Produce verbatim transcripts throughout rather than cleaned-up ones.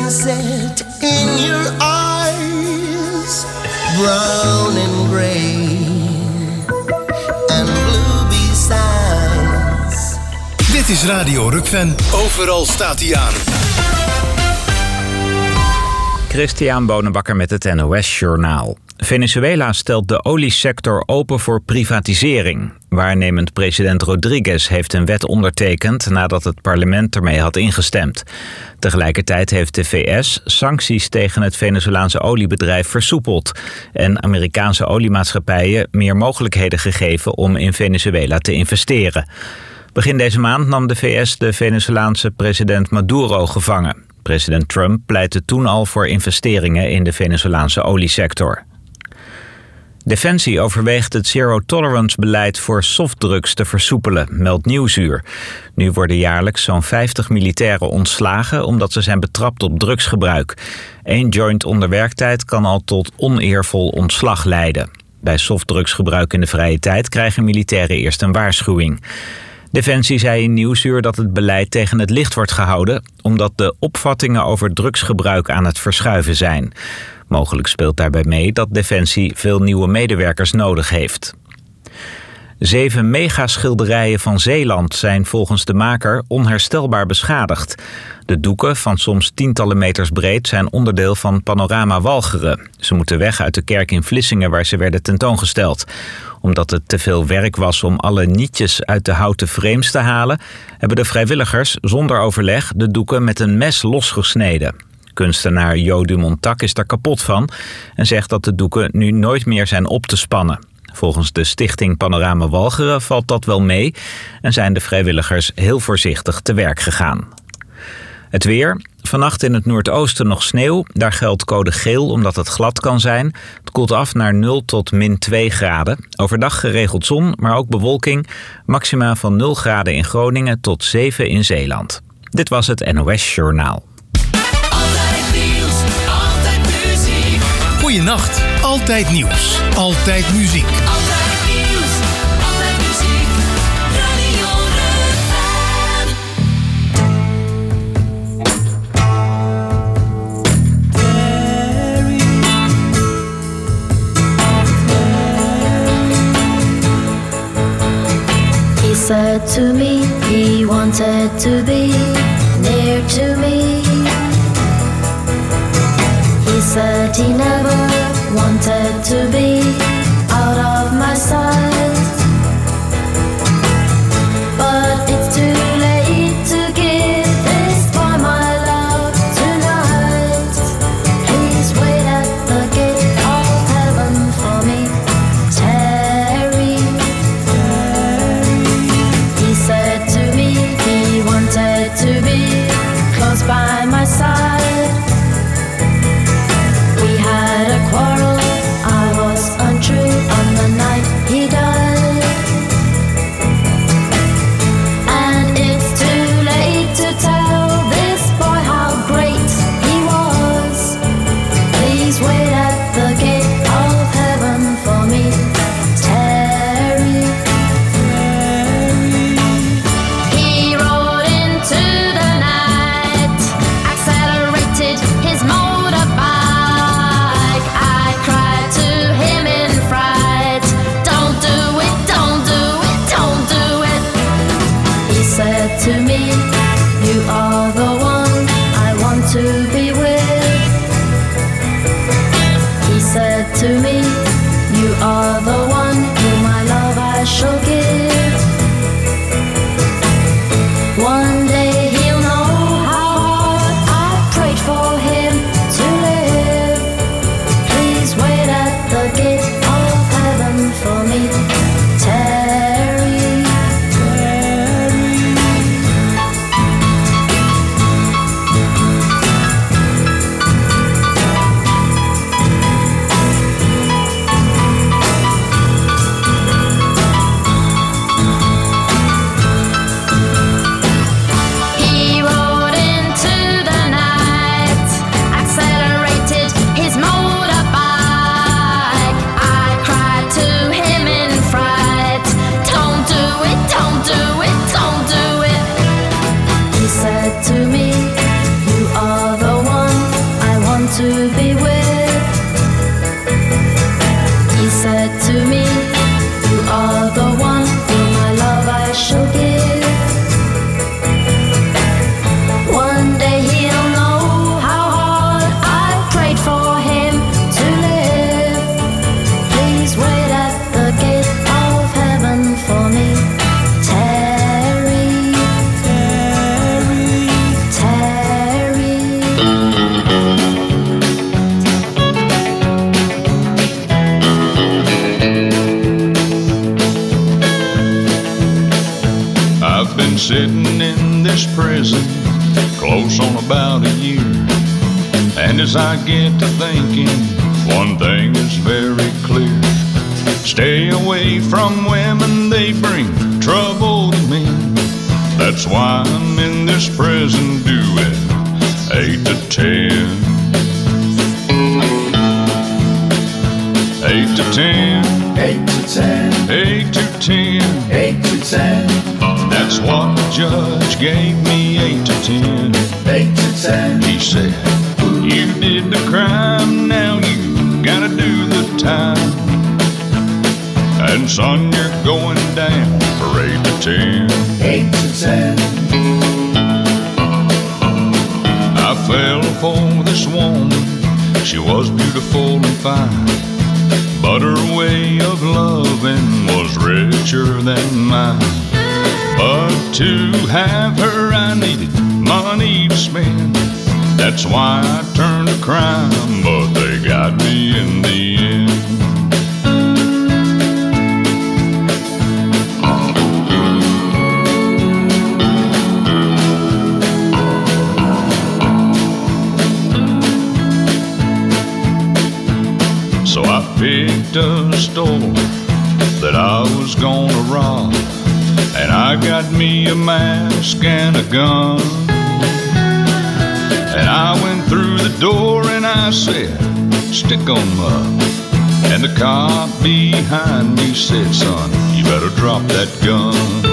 sunset in your eyes, brown and gray and blue besides. Dit is Radio Rukven. Overal staat hij aan. Christian Bonenbakker met het N O S-journaal. Venezuela stelt de oliesector open voor privatisering. Waarnemend president Rodriguez heeft een wet ondertekend nadat het parlement ermee had ingestemd. Tegelijkertijd heeft de V S sancties tegen het Venezolaanse oliebedrijf versoepeld en Amerikaanse oliemaatschappijen meer mogelijkheden gegeven om in Venezuela te investeren. Begin deze maand nam de V S de Venezolaanse president Maduro gevangen. President Trump pleitte toen al voor investeringen in de Venezolaanse oliesector. Defensie overweegt het zero-tolerance-beleid voor softdrugs te versoepelen, meldt Nieuwsuur. Nu worden jaarlijks zo'n vijftig militairen ontslagen omdat ze zijn betrapt op drugsgebruik. Eén joint onder werktijd kan al tot oneervol ontslag leiden. Bij softdrugsgebruik in de vrije tijd krijgen militairen eerst een waarschuwing. Defensie zei in Nieuwsuur dat het beleid tegen het licht wordt gehouden omdat de opvattingen over drugsgebruik aan het verschuiven zijn. Mogelijk speelt daarbij mee dat Defensie veel nieuwe medewerkers nodig heeft. Zeven megaschilderijen van Zeeland zijn volgens de maker onherstelbaar beschadigd. De doeken, van soms tientallen meters breed, zijn onderdeel van Panorama Walcheren. Ze moeten weg uit de kerk in Vlissingen waar ze werden tentoongesteld. Omdat het te veel werk was om alle nietjes uit de houten frames te halen, hebben de vrijwilligers zonder overleg de doeken met een mes losgesneden. Kunstenaar Jo Dumontac is daar kapot van en zegt dat de doeken nu nooit meer zijn op te spannen. Volgens de stichting Panorama Walcheren valt dat wel mee en zijn de vrijwilligers heel voorzichtig te werk gegaan. Het weer. Vannacht in het noordoosten nog sneeuw. Daar geldt code geel omdat het glad kan zijn. Het koelt af naar nul tot min twee graden. Overdag geregeld zon, maar ook bewolking. Maxima van nul graden in Groningen tot zeven in Zeeland. Dit was het N O S-journaal. Altijd nieuws, altijd muziek. Goeienacht. Altijd nieuws. Altijd muziek. Altijd nieuws, altijd muziek. Radio Rukven. He said to me he wanted to be near to me. He said he never wanted to be out of my sight. But it's too late to give this boy my love tonight. Please wait at the gate of heaven for me, Terry. He said to me he wanted to be close by my side. We had a quarrel, I was untrue. been sitting in this prison close on about a year. And as I get to thinking, one thing is very clear. Stay away from women, they bring trouble to me. That's why I'm in this prison doing eight to ten. Eight to ten. Eight to ten. Eight to ten. Eight to ten. That's what the judge gave me, eight to ten. Eight to ten. He said, you did the crime, now you gotta do the time. And son, you're going down for eight to ten. Eight to ten. I fell for this woman, she was beautiful and fine, but her way of loving was richer than mine. But to have her I needed money to spend. That's why I turned to crime, but they got me in the end. So I picked a store that I was gonna rob, and I got me a mask and a gun. And I went through the door and I said, stick 'em up. And the cop behind me said, son, you better drop that gun.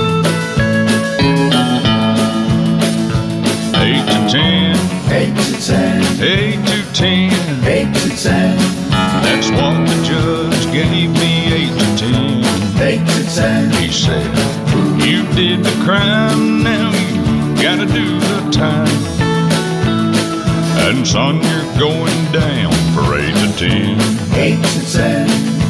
Eight to ten. Eight to ten. Eight to ten. Eight to ten. That's what the judge gave me, eight to ten. Eight to ten. He said, you did the crime, now you gotta do the time. And son, you're going down for eight to ten. Eight to ten.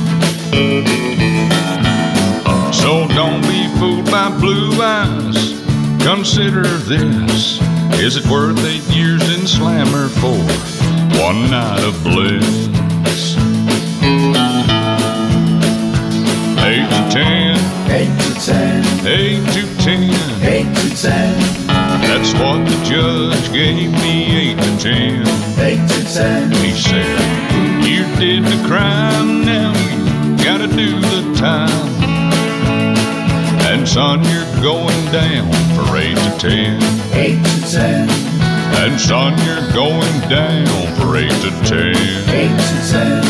So don't be fooled by blue eyes. Consider this. Is it worth eight years in Slammer for one night of bliss? Eight to ten. Eight to ten. Eight to ten. Eight to ten. That's what the judge gave me, eight to ten. Eight to ten. He said, you did the crime, now you gotta do the time. And son, you're going down for eight to ten. Eight to ten. And son, you're going down for eight to ten. Eight to ten.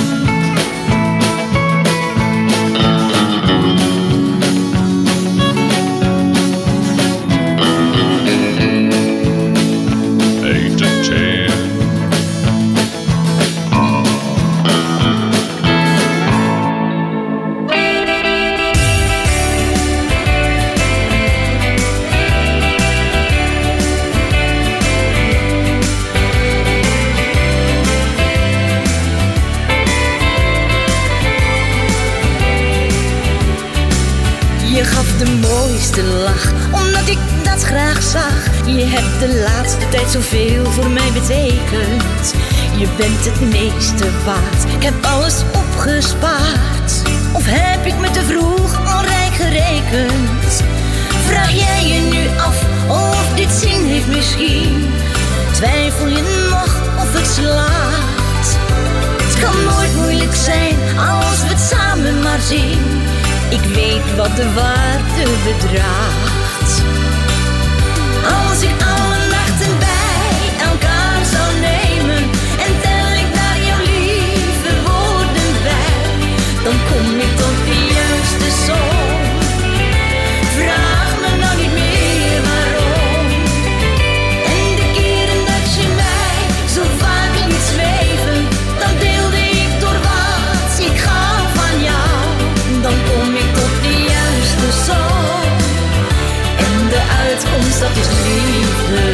Lach, omdat ik dat graag zag. Je hebt de laatste tijd zoveel voor mij betekend. Je bent het meeste waard, ik heb alles opgespaard. Of heb ik me te vroeg al rijk gerekend? Vraag jij je nu af of dit zin heeft misschien? Twijfel je nog of het slaat? Het kan nooit moeilijk zijn als we het samen maar zien. Ik weet wat de waarde bedraagt. Als ik alle nachten bij elkaar zou nemen en tel ik daar jouw lieve woorden bij, dan kom ik tot de juiste som. Vraag me nou niet meer waarom. En de keren dat je mij zo vaak liet zweven, dan deelde ik door wat ik gaf van jou. Dan kom ik tot de juiste som. En de uitkomst, dat is liefde.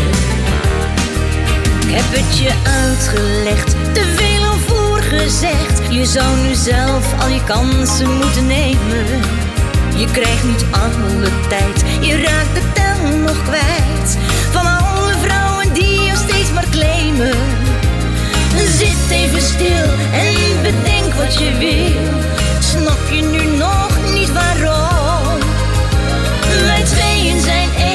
Ik heb het je uitgelegd, te veel al voorgezegd. Je zou nu zelf al je kansen moeten nemen. Je krijgt niet alle tijd, je raakt de tel nog kwijt. Van alle vrouwen die je steeds maar claimen. Zit even stil en bedenk wat je wil. Snap je nu nog niet waarom? Wij tweeën zijn één.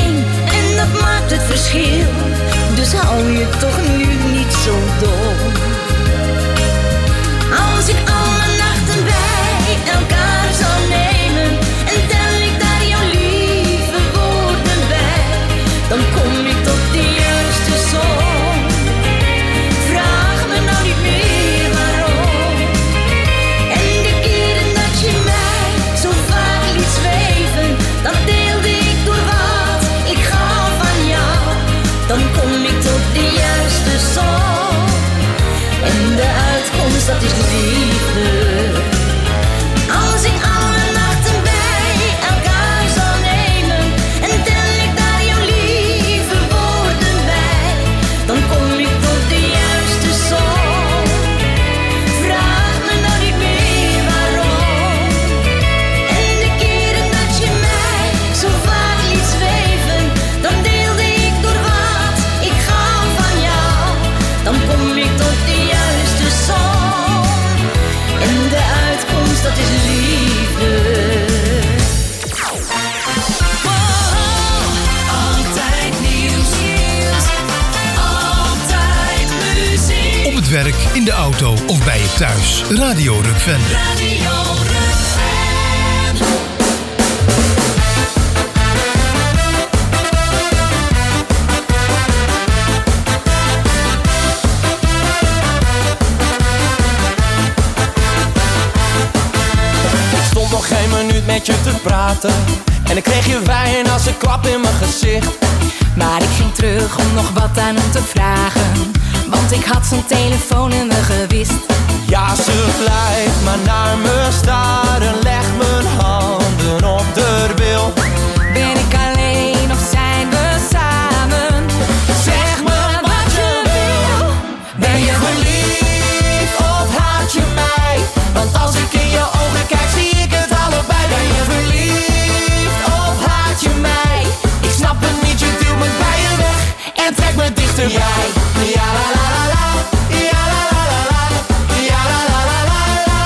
auto of bij je thuis. Radio Rukven. Radio Rukven. Ik stond nog geen minuut met je te praten en ik kreeg je wijn als een klap in mijn gezicht. Maar ik ging terug om nog wat aan hem te vragen, want ik had zijn telefoon in mijn gewist. Ja, ze blijft maar naar me staren, leg mijn handen op de bil. Ben ik alleen of zijn we samen? Zeg me wat je wil. Ben je verliefd of haat je mij? Want als ik in je ogen kijk zie ik het allebei. Ben je verliefd of haat je mij? Ik snap het niet, je duwt me bij je weg en trek me dichterbij. Ja la la la la, ja la la la la, ja la la la la,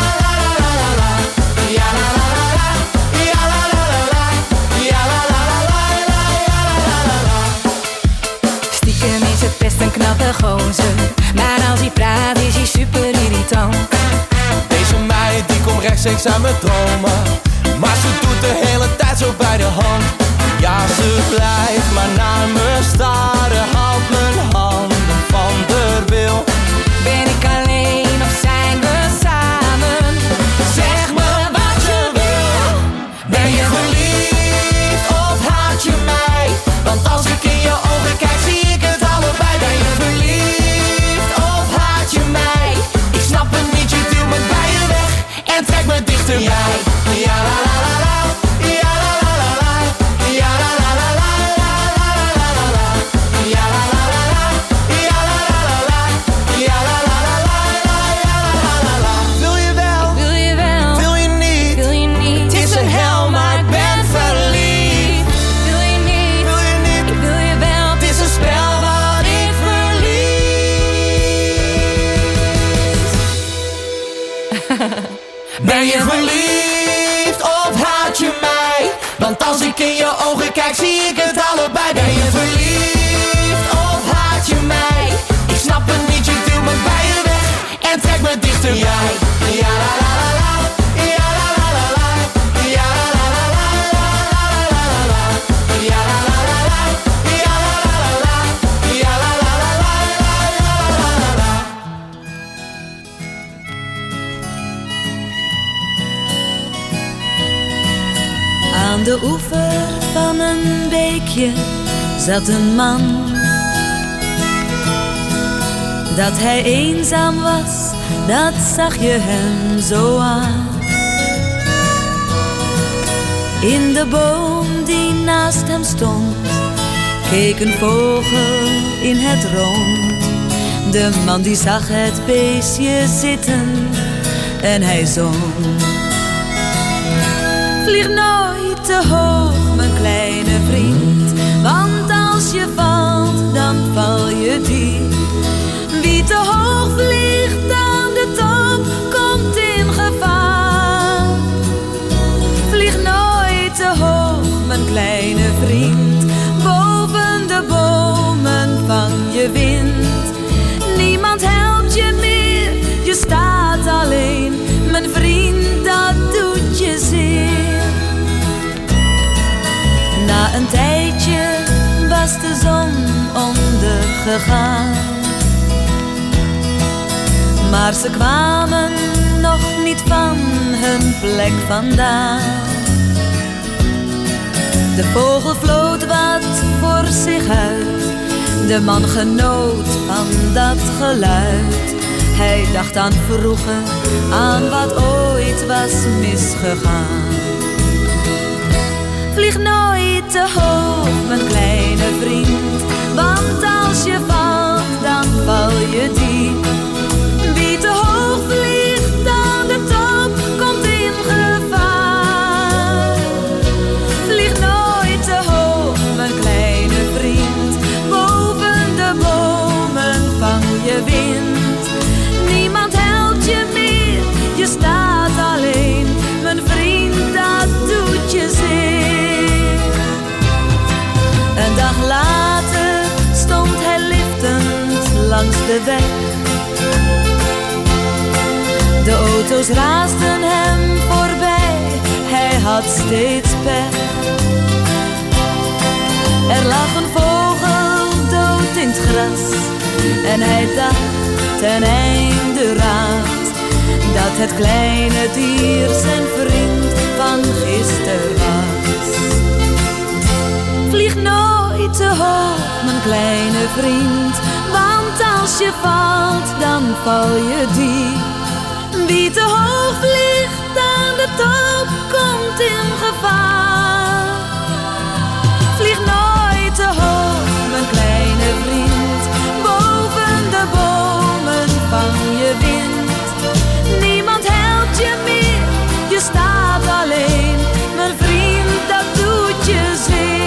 ja la la la la, ja la la la la, ja la la la la, ja la la la. Stiekem is het best een knappe gozer, maar als hij praat is hij super irritant. Deze meid die komt rechtstreeks aan mijn dromen, maar ze doet de hele tijd zo bij de hand. Ja, ze blijft maar naar me staren, houdt mijn handen van de wil. Ben ik alleen of zijn we samen? Zeg me wat je wil. Ben je verliefd of haat je mij? Want als ik in je ogen kijk zie ik het allebei. Ben je verliefd of haat je mij? Ik snap het niet, je duwt me bij je weg en trek me dichterbij. Ja la la la la, ja la la la la, ja la la la la, ja la la la la, ja la la la la, ja la la la la, ja la la la. Wil je wel? Wil je wel? Wil je niet? Wil je niet? Het is een hel, maar ik ben verliefd. Wil je niet? Wil je niet? Ik wil je wel. Het is een spel wat ik verlies. Ben je verliefd of haat je mij? Want als ik in je ogen kijk zie ik het allebei. Ben je verliefd of haat je mij? Ik snap het niet, je duwt me bij je weg en trek me dichterbij. Ja la la la la, ja la la la la, ja la la la la, ja la la la la, ja la la la la, ja la la la la, ja la la la la. Aan de oever van een beekje zat een man. Dat hij eenzaam was, dat zag je hem zo aan. In de boom die naast hem stond, keek een vogel in het rond. De man die zag het beestje zitten en hij zong. Vlieg nooit te hoog, mijn kleine vriend, want als je valt, dan val je diep. Wie te hoog vliegt aan de top, komt in gevaar. Vlieg nooit te hoog, mijn kleine vriend, boven de bomen vang je wind. Niemand helpt je meer, je staat alleen, mijn vriend, dat doet je zeer. Na een tijdje was de zon ondergegaan, maar ze kwamen nog niet van hun plek vandaan. De vogel floot wat voor zich uit, de man genoot van dat geluid. Hij dacht aan vroeger, aan wat ooit was misgegaan. Vlieg nooit te hoog, mijn kleine vriend, want als je valt, dan val je diep. Wie te hoog vliegt aan de top, komt in gevaar. Vlieg nooit te hoog, mijn kleine vriend, boven de bomen vang je wind. Niemand helpt je meer, je staat alleen, mijn vriend, dat doet je zeer. Een dag later stond hij liftend langs de weg. auto's raasden hem voorbij, hij had steeds pech. Er lag een vogel dood in het gras en hij dacht ten einde raad dat het kleine dier zijn vriend van gister was. Vlieg nooit te hoog, mijn kleine vriend, want als je valt, dan val je diep. Wie te hoog vliegt aan de top, komt in gevaar. Vlieg nooit te hoog, mijn kleine vriend, boven de bomen vang je wind. Niemand helpt je meer, je staat alleen, mijn vriend, dat doet je zeer.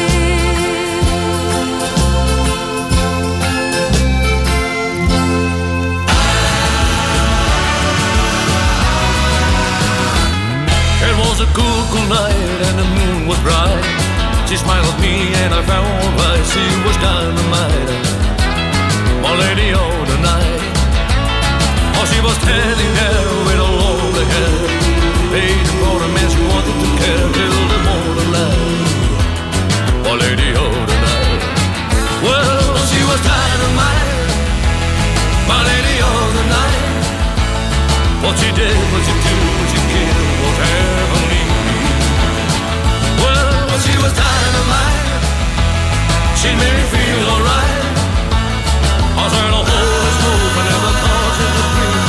It was a cool, cool night and the moon was bright. She smiled at me and I found why she was dynamite. My lady of the night. Oh, she was standing there with a lonely head, waiting for the man she wanted to care till the morning light. My lady of the night. Well, she was dynamite. My lady of the night. What she did, what she do, what she killed, was heavenly. Well, she was dynamite. She made me feel alright. I said, oh, holy smoke, I never thought she was free.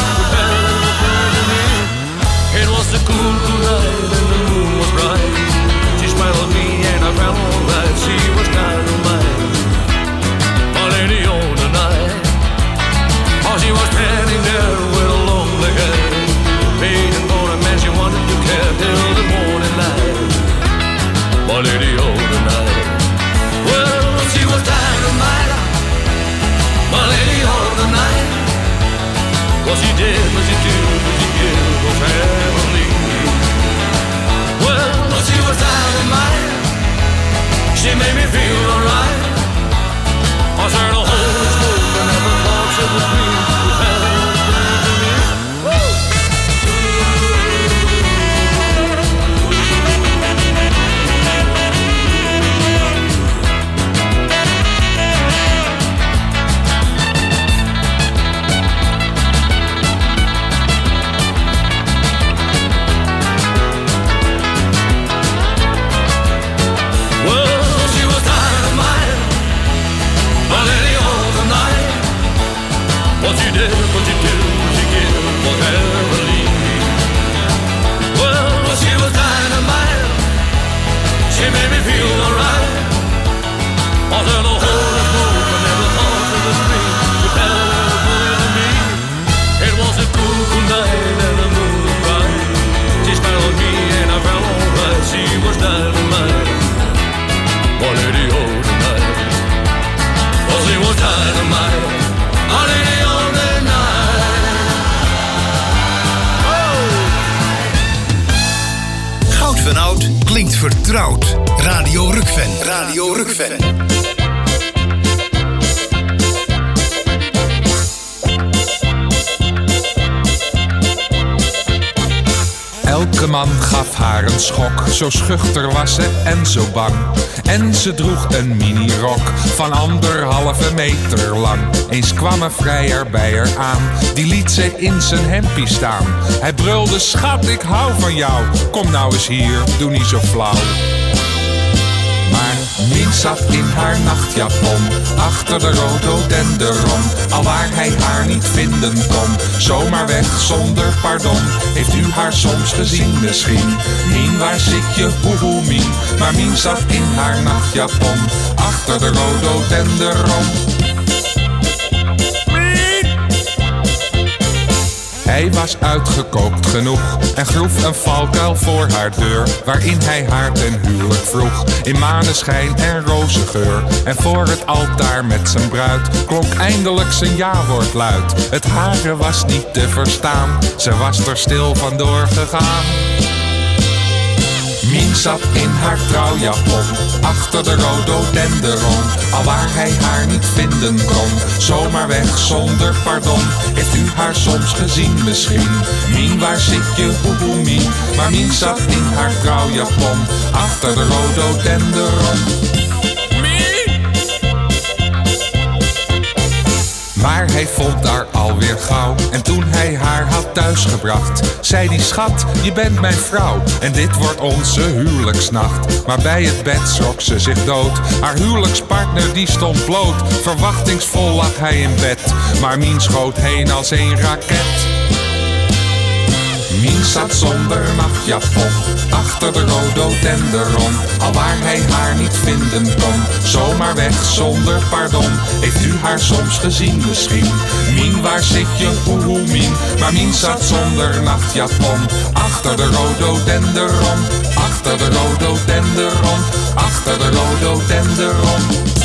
It was a cool, cool night and the moon was bright. She smiled at me and I felt alright. She was dynamite. My lady on the night. Oh, she was standing there with a lonely head, waiting for a man she wanted to care till the morning light. My lady on the night. Well, she was dynamite. My lady on the night. What she did, what she do, what she give was heavenly. Well, she was dynamite. She made me feel alright. I said, oh, holy smoke, I never thought she was free. What you did, what you do, what you give, was heavenly. Well, she was dynamite. She made me feel alright. I said, oh, holy smoke, I never thought she was free. But that was me. It was a cool, cool night and the moon was bright. She smiled at me and I felt alright. She was dynamite. My lady of the night. Oh, she was dynamite. My lady of the night. Oh. Goud van Oud klinkt vertrouwd. Radio Rukven. Radio Rukven. Elke man gaf haar een schok, zo schuchter was ze en zo bang. En ze droeg een minirok van anderhalve meter lang. Eens kwam een vrijer bij haar aan, die liet ze in zijn hempie staan. Hij brulde, schat, ik hou van jou, kom nou eens hier, doe niet zo flauw. Maar Mien zat in haar nachtjapon, achter de rhododendron. Alwaar hij haar niet vinden kon, zomaar weg zonder pardon. Heeft u haar soms gezien misschien? Mien, waar zit je, hoehoe Mien? Maar Mien zat in haar nachtjapon, achter de rhododendron. Hij was uitgekookt genoeg en groef een valkuil voor haar deur, waarin hij haar ten huwelijk vroeg, in maneschijn en rozengeur. En voor het altaar met zijn bruid klonk eindelijk zijn ja-woord luid. Het hare was niet te verstaan, ze was er stil vandoor gegaan. Mien zat in haar trouwjapon, achter de rhododendron. Alwaar hij haar niet vinden kon, zomaar weg zonder pardon. Heeft u haar soms gezien misschien? Mien, waar zit je, hoehoe Mien? Maar Mien zat in haar trouwjapon, achter de rhododendron. Maar hij vond haar alweer gauw. En toen hij haar had thuisgebracht, zei die schat, je bent mijn vrouw. En dit wordt onze huwelijksnacht. Maar bij het bed schrok ze zich dood. Haar huwelijkspartner die stond bloot. Verwachtingsvol lag hij in bed. Maar Mien schoot heen als een raket. Mien zat zonder nachtjapon, achter de rhododendron. Alwaar hij haar niet vinden kon, zomaar weg zonder pardon. Heeft u haar soms gezien misschien? Mien, waar zit je, hoehoe Mien? Maar Mien zat zonder nachtjapon, achter de rhododendron. Achter de rhododendron, achter de rhododendron.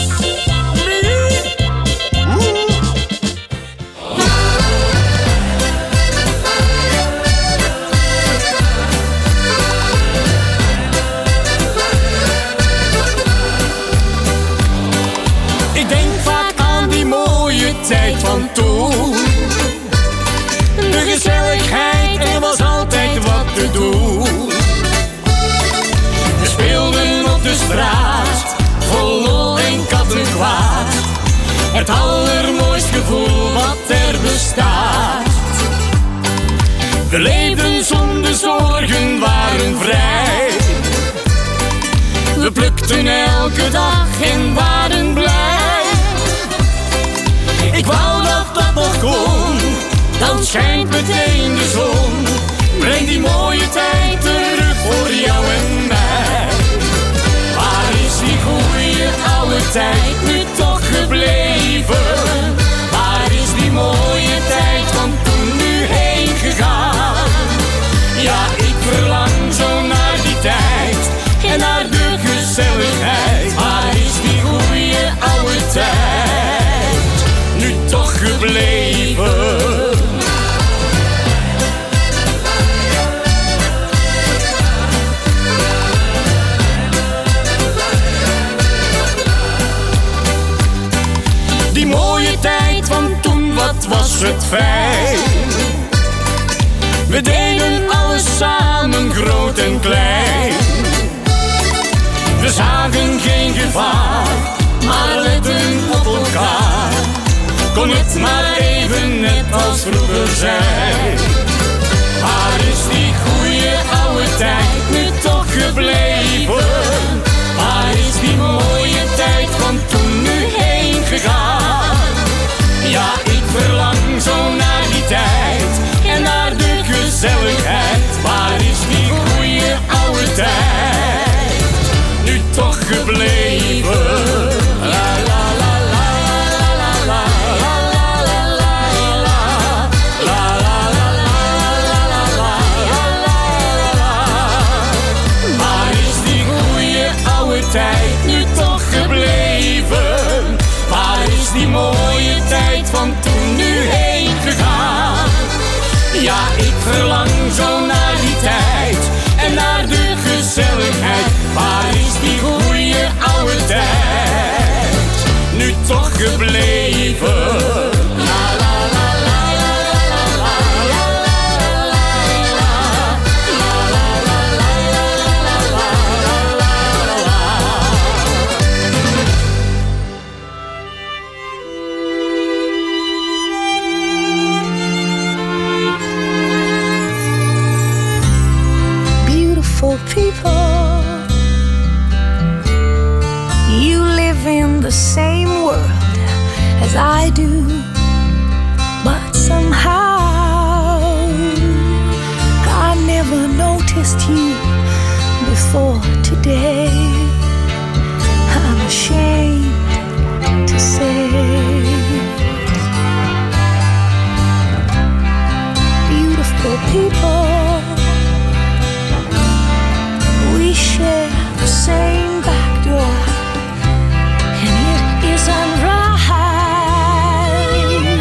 Tijd van toen. De gezelligheid, er was altijd wat te doen. We speelden op de straat, vol lol en kattenkwaad. Het allermooist gevoel wat er bestaat. We leefden zonder zorgen, waren vrij. We plukten elke dag en waren blij. Ik wou dat dat nog kon, dan schijnt meteen de zon. Breng die mooie tijd terug voor jou en mij. Waar is die goeie oude tijd nu toch gebleven? Waar is die mooie tijd van toen nu heen gegaan? Ja, ik verlang zo naar die tijd en naar de gezelligheid. Waar is die goeie oude tijd nu toch gebleven? Die mooie tijd van toen, wat was het fijn. We deden alles samen, groot en klein. We zagen geen gevaar, maar letten op elkaar. Kon het maar even net als vroeger zijn. Waar is die goeie oude tijd nu toch gebleven? Waar is die mooie tijd van toen nu heen gegaan? Ja, ik verlang zo naar die tijd en naar de gezelligheid. Waar is die goeie oude tijd nu toch gebleven? La la la la la la la la la la la la la la la. Waar is die goeie oude tijd nu toch gebleven? Waar is die mooie tijd van toen nu heen gegaan? Ja, ik verlang zo naar die tijd en naar de gezelligheid. Waar is die goeie oude tijd nu toch gebleven? La la la la la la la la la la la la la. Beautiful people, you live in the same world as I do, but somehow I never noticed you before today. I'm ashamed to say. Beautiful people, we share the same back door, and it isn't right.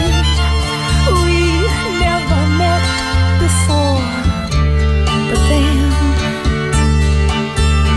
We never met before, but then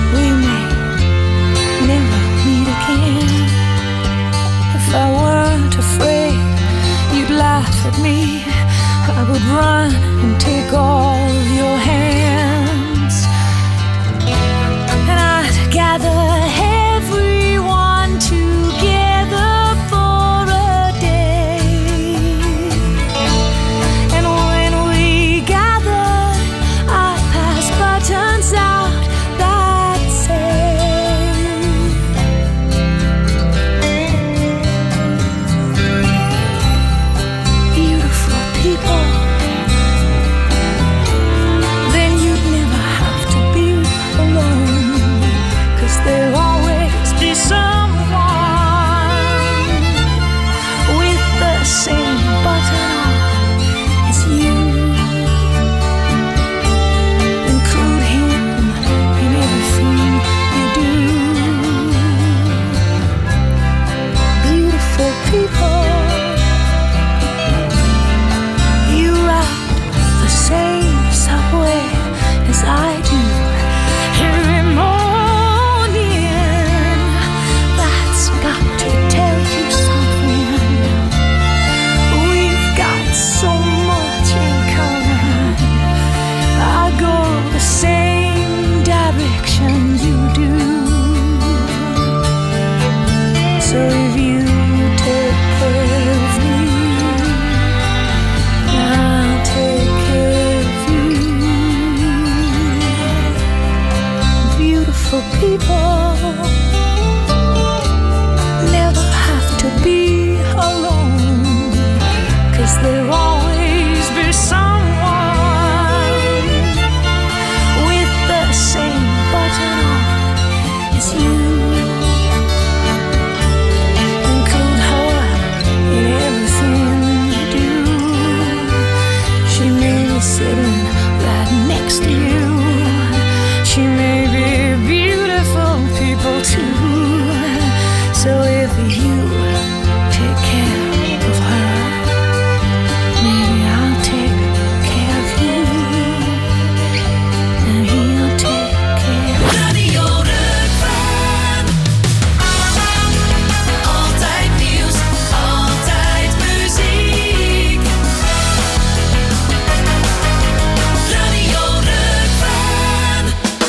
beautiful people never have to be alone, 'cause there'll always be someone with the same button on as you. Include her in everything you do. She may be sitting right next to you. She may be beautiful people too. So if you take care of her, maybe I'll take care of you, and he'll take care of Radio Rukven. Altijd nieuws, altijd muziek. Radio Rukven.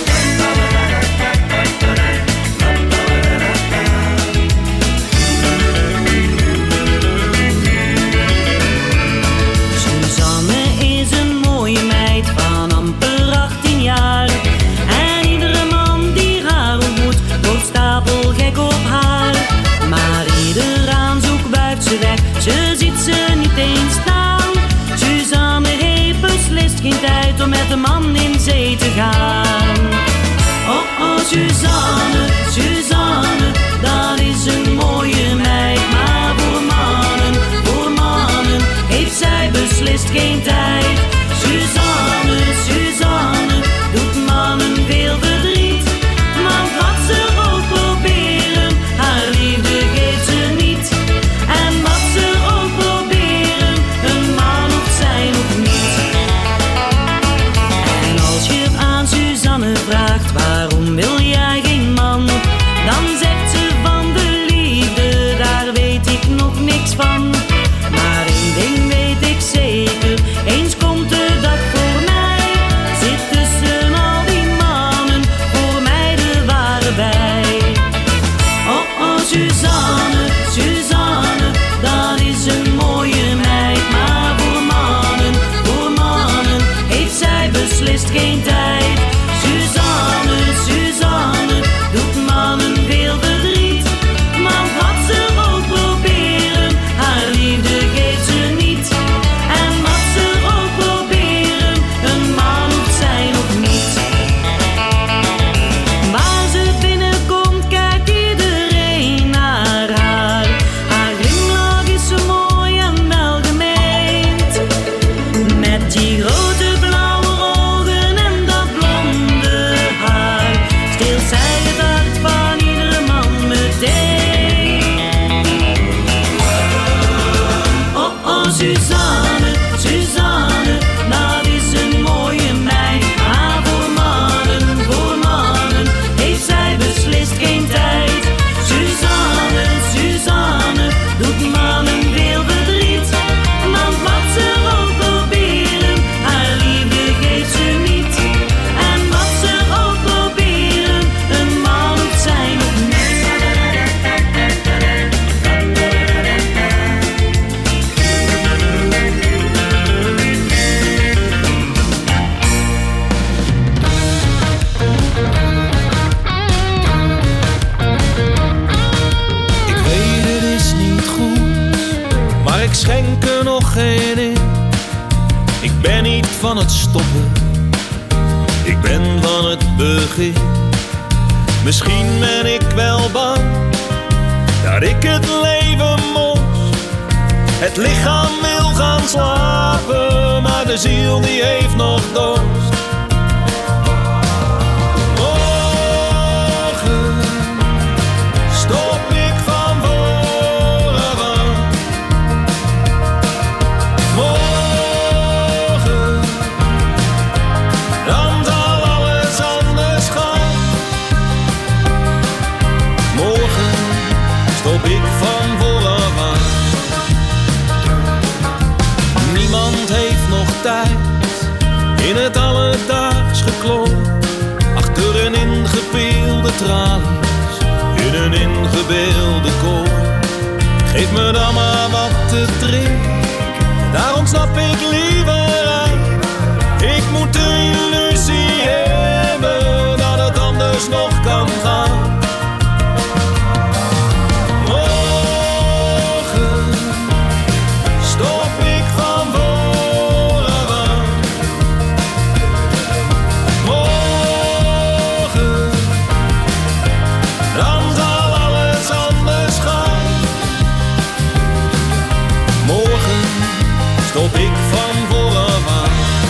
Suzanne is een mooie meid van amper achttien jaar. En iedere man die haar ontmoet, wordt stapelgek op haar. Maar ieder aanzoek buigt ze weg, ze ziet ze niet eens staan. Suzanne heeft beslist geen tijd om met een man in zee te gaan. Oh oh Suzanne, Suzanne, dat is een mooie meid. Maar voor mannen, voor mannen, heeft zij beslist geen tijd. Suzanne, Suzanne, doet mannen veel verdriet. Want wat ze ook proberen, haar liefde geeft ze niet. En wat ze ook proberen, een man hoeft zij nog niet. En als je aan Suzanne vraagt, waarom wil jij geen man? Dan zegt ze van de liefde, daar weet ik nog niks van. Maar één ding weet ik zeker, eens komt de dag voor mij. Zit tussen al die mannen, voor mij de ware bij. Oh oh Suzanne, Suzanne, dat is een mooie meid. Maar voor mannen, voor mannen, heeft zij beslist geen tijd. Suzanne, Suzanne, doet mannen veel verdriet. Want wat ze ook proberen, haar liefde geeft ze niet. En wat ze ook proberen, een man hoeft zij nog niet. Waar ze binnenkomt, kijkt iedereen naar haar. Haar glimlach is zo mooi en welgemeend. Met die grote blauwe ogen en dat blonde haar, steelt zij het hart van iedere man meteen. Oh oh Suzanne, Suzanne, dat is een mooie meid. Maar voor mannen, voor mannen, heeft zij beslist geen tijd. Suzanne, Suzanne, doet mannen veel verdriet. Want wat ze ook proberen, haar liefde geeft ze niet. En wat ze ook proberen, een man hoeft zij nog niet. Ik weet het is niet goed, maar ik schenk er nog geen in. Ik ben niet van het stoppen, ik ben van het begin. Misschien ben ik wel bang dat ik het leven mos. Het lichaam wil gaan slapen, maar de ziel die heeft nog dorst. Morgen stop ik van voren aan. Morgen, dan zal alles anders gaan. Morgen stop ik van voren aan. Niemand heeft nog tijd in het alledaags geklop. Achter een ingepeelde tralies, in een ingebeelde kooi. Geef me dan maar wat te drinken, daar ontsnap ik liever aan. Ik moet de illusie hebben dat het anders anders nog kan gaan. Morgen stop ik van voren aan. Morgen, dan zal alles anders gaan. Morgen stop ik van voren aan.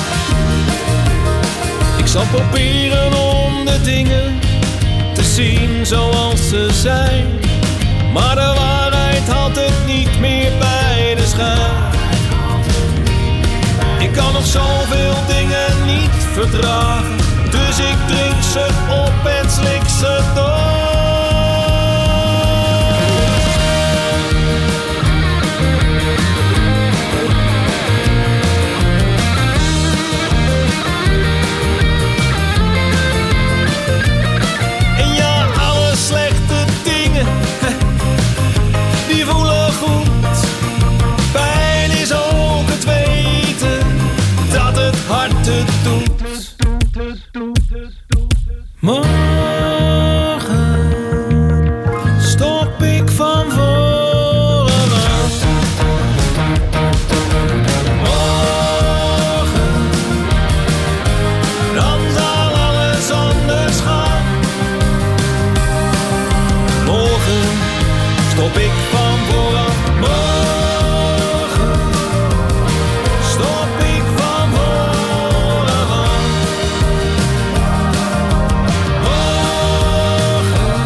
Ik zal proberen om de dingen te zien zoals ze zijn, maar de waarheid haalt het niet meer bij de schijn. Ik kan nog zoveel dingen niet verdragen, dus ik drink ze op en slik ze door. En ja, alle slechte dingen, die voelen goed. Pijn is ook het weten dat het hart het doet. Morgen stop ik van voren aan. Morgen, dan zal alles anders gaan. Morgen stop ik van voren. Morgen stop ik van voren aan. Morgen,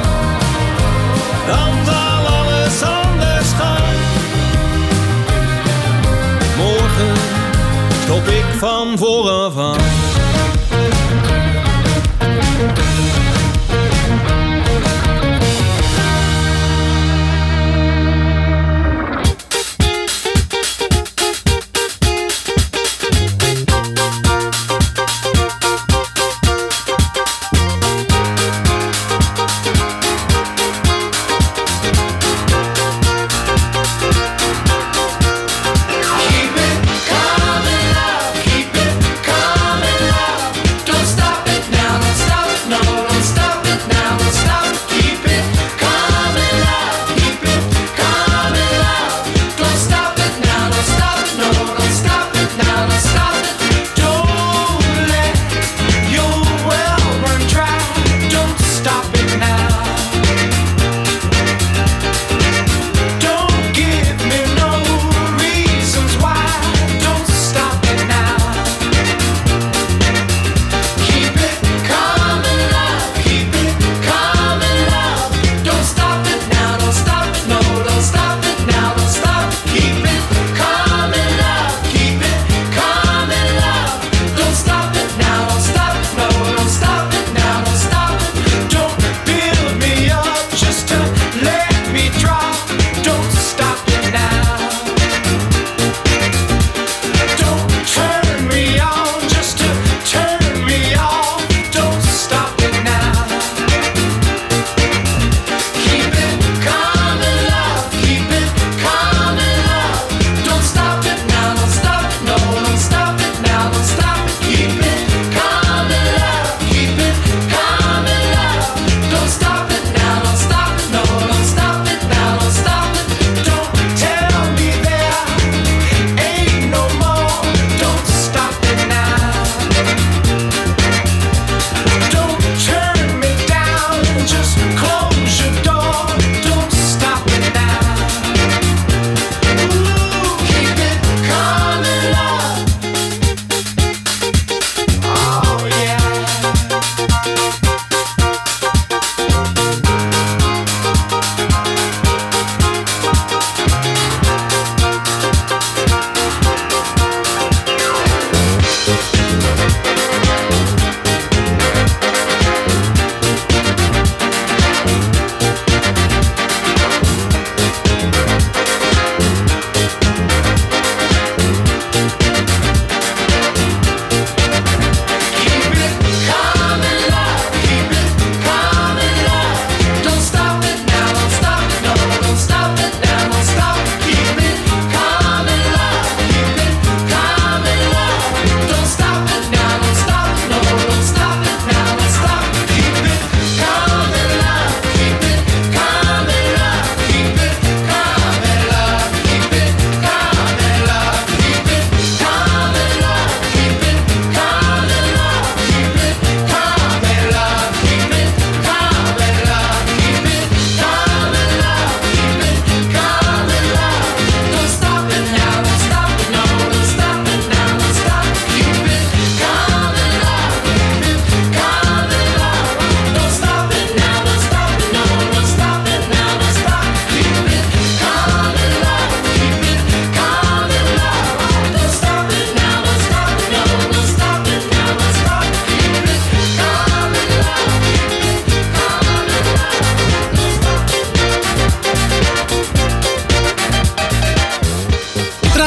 dan zal alles anders gaan. Morgen stop ik van voren aan. Keep it calm and love, keep it calm.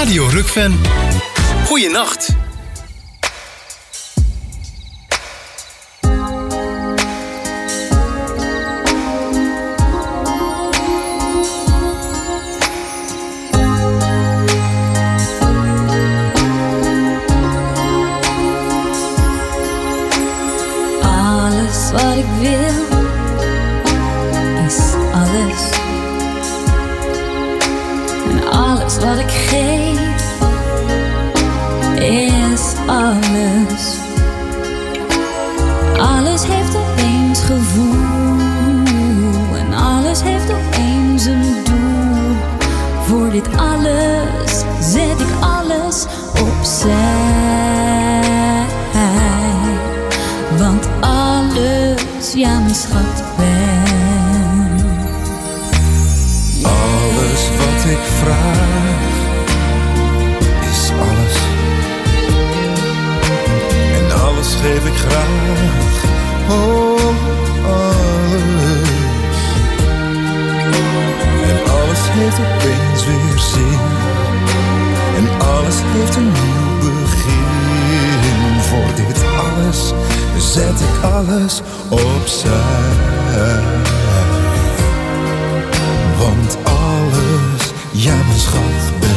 Radio Rukven. Goeienacht. Wat ik wil, is alles. En alles wat ik geef, is alles. Alles heeft opeens gevoel. En alles heeft opeens een doel. Voor dit alles zet ik alles opzij. Want alles, ja mijn schat ben. Alles wat ik vraag, is alles. En alles geef ik graag, oh alles. En alles heeft opeens weer zin. En alles heeft een nieuw begin. Voor dit alles zet ik alles opzij. Want alles, ja mijn schat ben.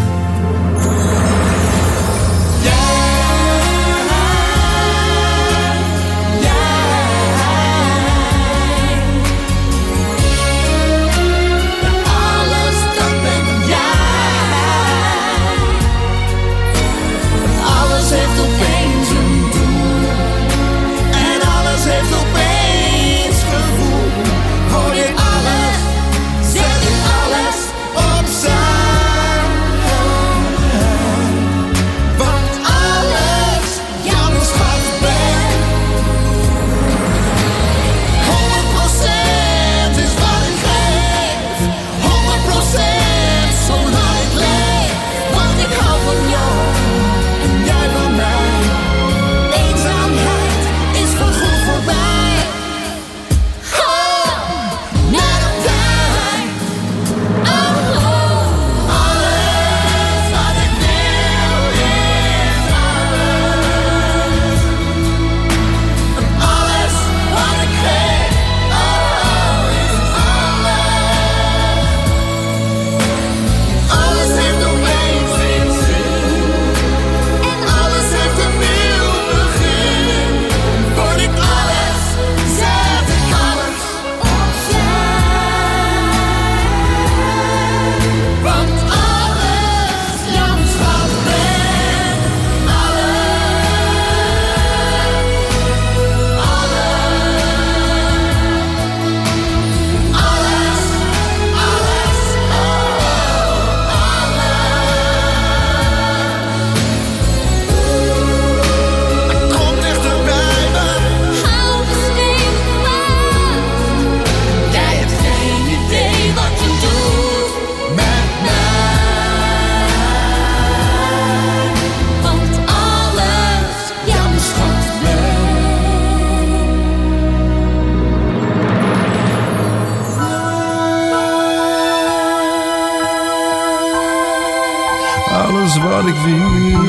Alles wat ik wil,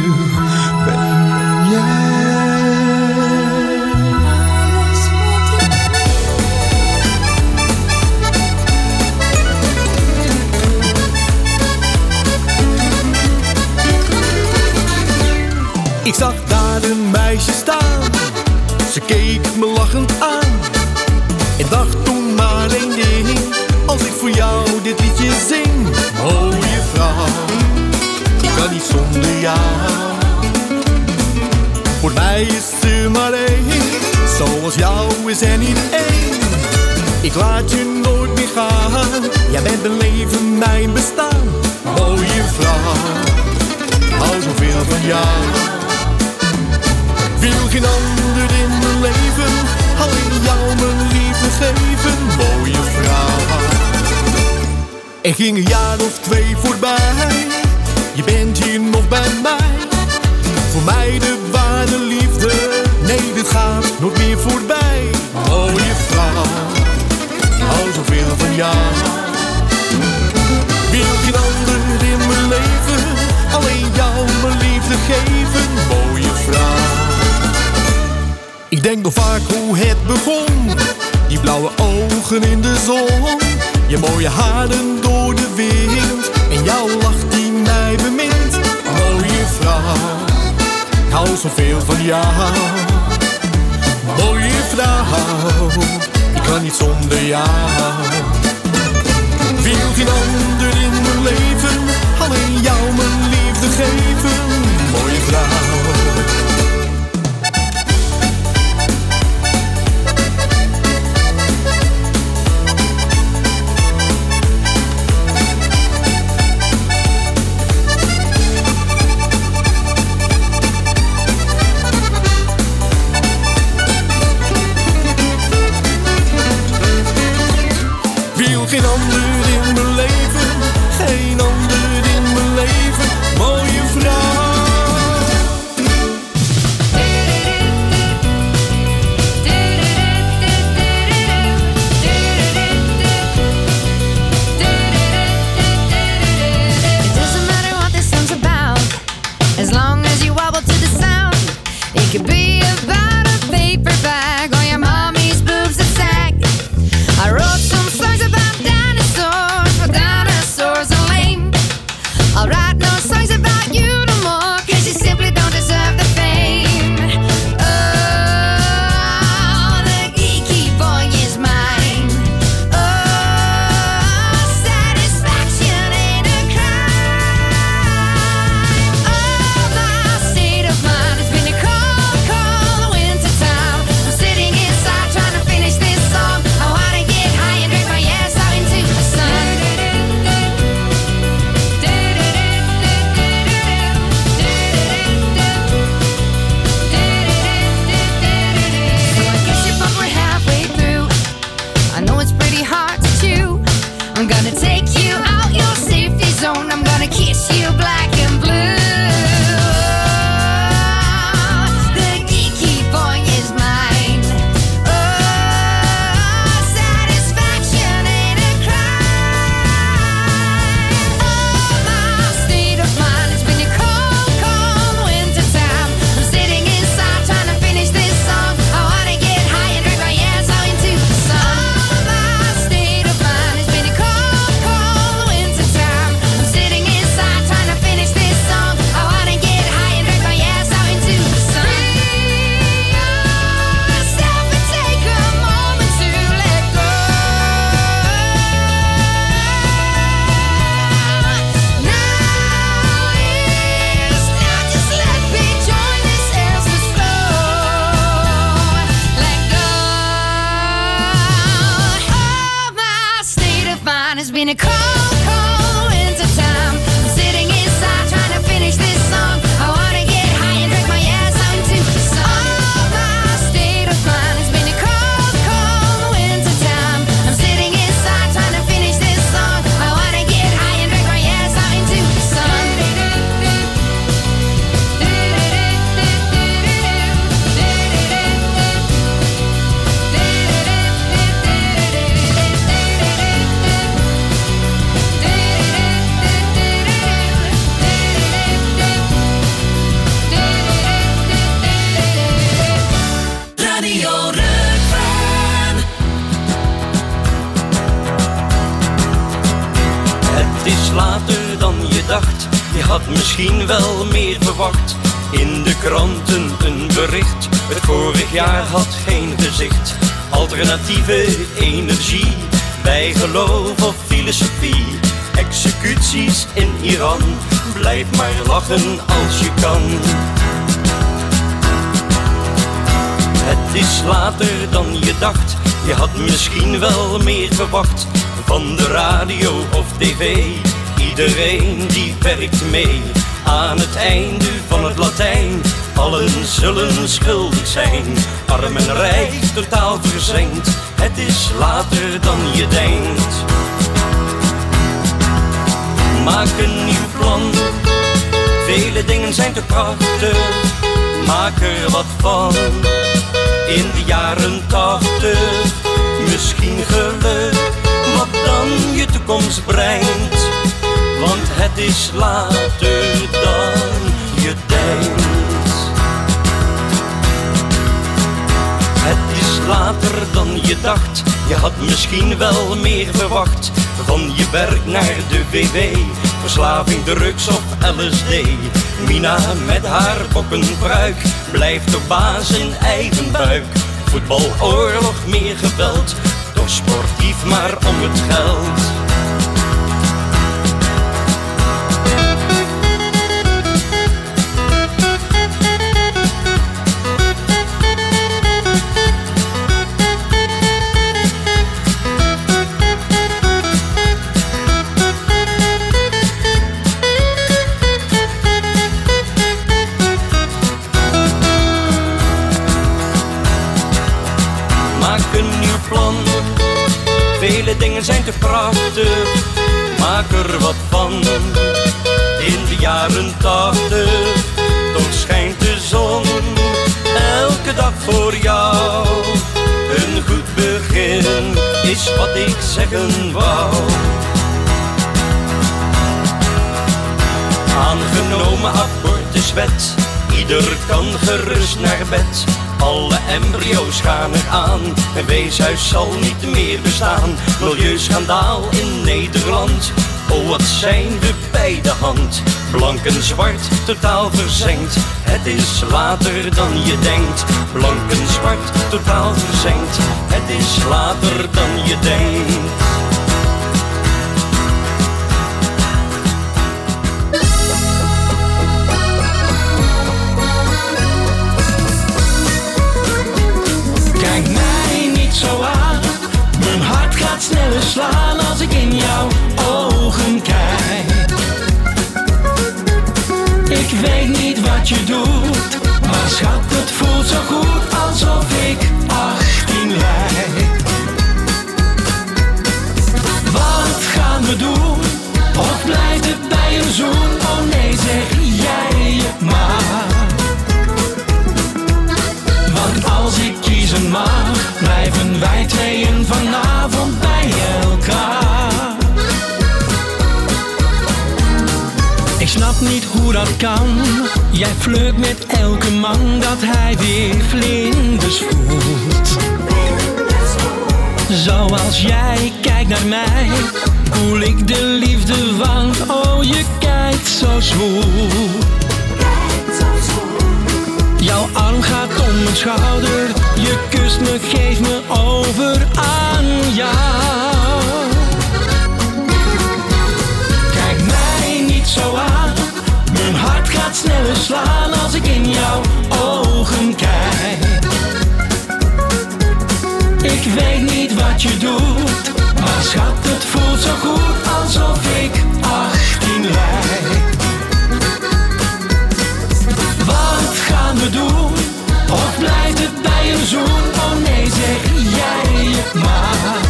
ben jij. Ik zag daar een meisje staan, ze keek me lachend aan. En dacht toen maar één ding, als ik voor jou dit liedje zing. Mooie vrouw, ik kan niet zonder jou. Voor mij is er maar één, zoals jou is er niet één. Ik laat je nooit meer gaan, jij bent mijn leven, mijn bestaan. Mooie vrouw, hou zoveel van jou. Wil geen ander in mijn leven, alleen jou mijn liefde geven. Mooie vrouw. Er ging een jaar of twee voorbij, je bent hier nog bij mij. Voor mij de ware liefde, nee dit gaat nooit meer voorbij. Mooie vrouw, hou zoveel van jou. Wil geen ander in mijn leven, denk nog vaak hoe het begon. Die blauwe ogen in de zon. Je mooie haren door de wind. En jouw lach die mij bemint. Mooie vrouw, ik hou zoveel van jou. Mooie vrouw, ik kan niet zonder jou. Wil geen ander in mijn leven, alleen jou mijn liefde geven. Mooie vrouw. Geen ander in mijn leven, geen ander in mijn leven, mooie vrouw. It doesn't matter what this song's about, as long as you wobble to the sound. It could be about a paper bag or your mommy's boobs that sag. I wrote some songs about I'll write no songs about you no more, cause you simply don't deserve the fame. Oh, the geeky boy is mine. Oh, satisfaction ain't a crime. Oh, my state of mind has been a cold, cold winter time. I'm sitting inside trying to finish this song. I wanna get high and drink my ass out into the sun. I'm gonna take you out your safety zone. I'm gonna kiss you black and blue. The geeky boy is mine. Oh, satisfaction ain't a crime. Oh, my state of mind has been a cold, cold winter time. I'm sitting inside trying to finish this song. I wanna get high and drink my ass out into the sun. Oh, my state of mind has been a cold, cold winter time. I'm sitting inside trying to finish this song. I wanna get high and drink my ass out into the sun. Free yourself and take a moment to let go. Now is now, just let me join this endless flow. Let go. Oh, my state of mind has been a cold, cold winter time. I'm sitting inside trying to finish this song. I wanna get high and drink my ass out into the sun. Oh, my state of mind has been a cold, cold winter time. I'm sitting inside trying to finish this song. I wanna get high and drink my ass out into the sun. Radio Rukven. Het is later dan je dacht, je had misschien wel meer verwacht. In de kranten een bericht, het vorig jaar had geen gezicht. Alternatieve energie, bijgeloof of filosofie. Executies in Iran, blijf maar lachen als je kan. Het is later dan je dacht, je had misschien wel meer verwacht. Van de radio of tv, iedereen die werkt mee. Aan het einde van het Latijn, allen zullen schuldig zijn. Arm en rijk, totaal verzengd, het is later dan je denkt. Maak een nieuw plan, vele dingen zijn te prachtig. Maak er wat van, in de jaren tachtig. Misschien geluk, wat dan je toekomst brengt. Want het is later dan je denkt. later dan je dacht. Je had misschien wel meer verwacht. Van je werk naar de W W, verslaving, drugs of L S D. Mina met haar bokkenpruik blijft op baas in eigen buik. Voetbal, oorlog, meer geweld, toch sportief maar om het geld. Vele dingen zijn te prachtig, maak er wat van. In de jaren tachtig, toch schijnt de zon elke dag voor jou. Een goed begin is wat ik zeggen wou. Aangenomen abortuswet, ieder kan gerust naar bed. Alle embryo's gaan eraan, een weeshuis zal niet meer bestaan. Milieuschandaal in Nederland, oh wat zijn we bij de hand. Blank en zwart, totaal verzengd, het is later dan je denkt. Blank en zwart, totaal verzengd, het is later dan je denkt. Sneller slaan als ik in jouw ogen kijk. Ik weet niet wat je doet, maar schat, het voelt zo goed alsof ik achttien lijk. Wat gaan we doen? Of blijft het bij een zoen? Oh nee, zeg jij het maar. Want als ik kiezen mag, blijven wij tweeën vanavond bij elkaar. Ik snap niet hoe dat kan. Jij flirt met elke man dat hij weer vlinders voelt. Zoals jij kijkt naar mij, voel ik de liefde, want oh je kijkt zo zwoel. Jouw arm gaat om mijn schouder, je kust me, geeft me over aan jou. Kijk mij niet zo aan, mijn hart gaat sneller slaan als ik in jouw ogen kijk. Ik weet niet wat je doet, maar schat, het voelt zo goed alsof ik achttien lijk. Wat gaan we doen? Of blijft het bij een zoen? Oh nee, zeg jij het maar.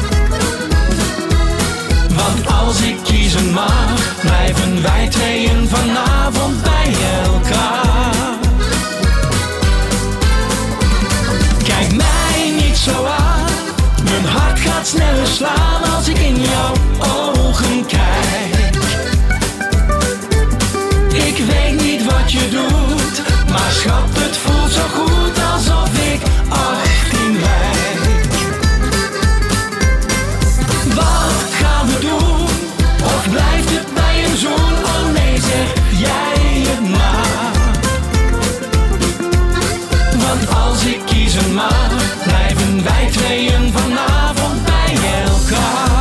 Want als ik kiezen mag, blijven wij tweeën vanavond bij elkaar. Kijk mij niet zo aan, mijn hart gaat sneller slaan als ik in jouw ogen kijk. Ik weet niet wat je doet, maar schat, het voelt zo goed alsof ik achttien lijk. Wat gaan we doen? Of blijft het bij een zoen? Oh nee, zeg jij het maar. Want als ik kiezen mag, blijven wij tweeën vanavond bij elkaar.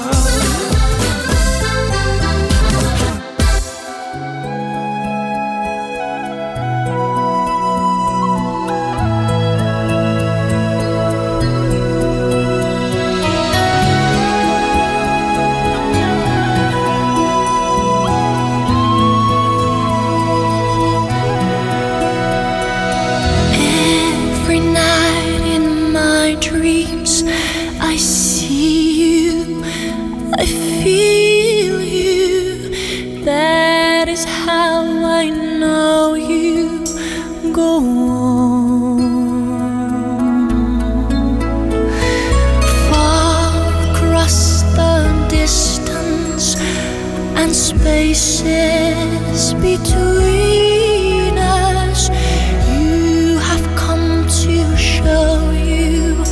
Spaces between us, you have come to show you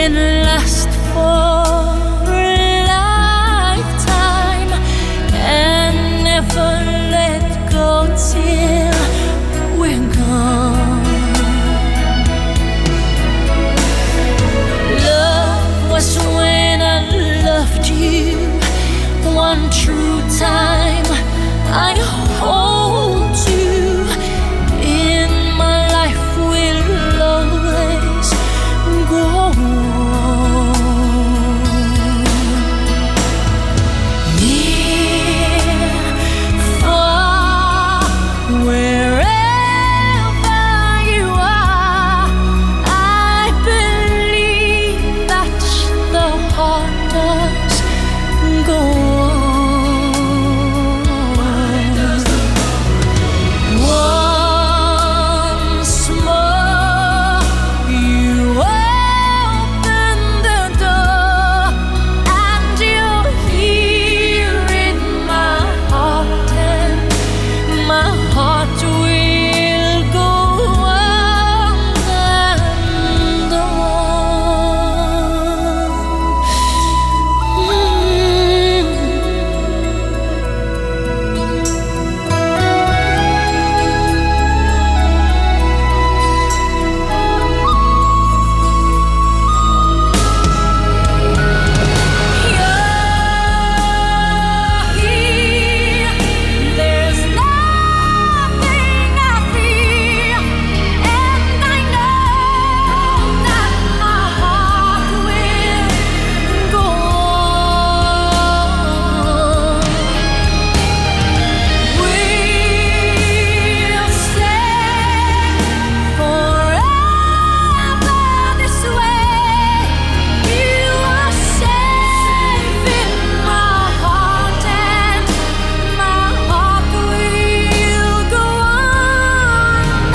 can last for a lifetime and never let go till we're gone. Love was when I loved you one true time. I hold you in my life will always go on. Near, far, wherever you are, I believe that the heart does go on. Once more, you open the door, and you're here in my heart, and my heart will go on and there's nothing I fear, and I know that my heart will go on. We'll stay forever this way. You are safe in my heart, and my heart will go on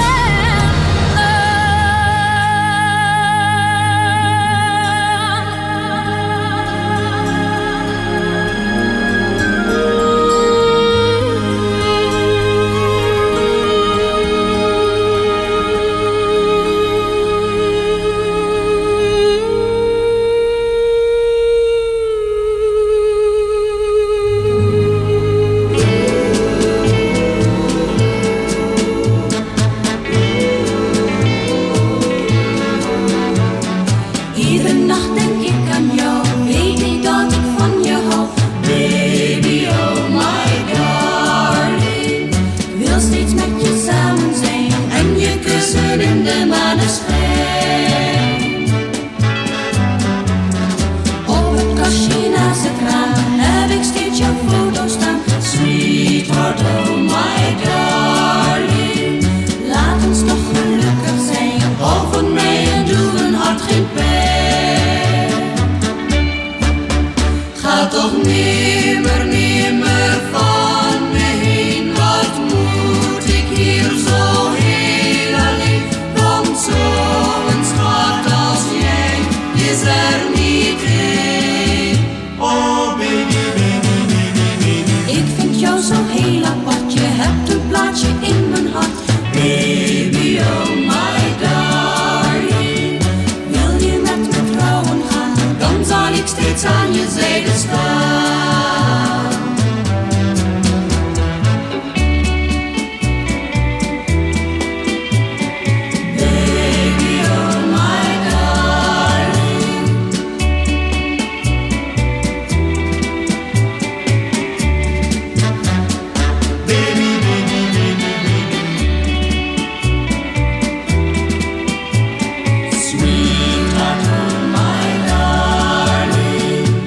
Iedere nacht denk ik aan jou, weet ik dat ik van je hou. Baby, oh my darling. Wil steeds met je samen zijn en je kussen in de maneschijn. Op het kastje naast het raam heb ik steeds jouw foto staan. Sweetheart, oh my darling. Laat ons toch gelukkig zijn, hou van mij en doe een hart geen pijn. Ga toch nimmer, nimmer van me heen. Wat moet ik hier zo heel alleen? Want zo'n schat als jij is er niet één. Oh baby, baby, baby, baby. Ik vind jou zo heel apart, je hebt een plaatsje in mijn hart. Baby, oh my darling. Wil je met me trouwen gaan, dan zal ik steeds aan je zijde staan.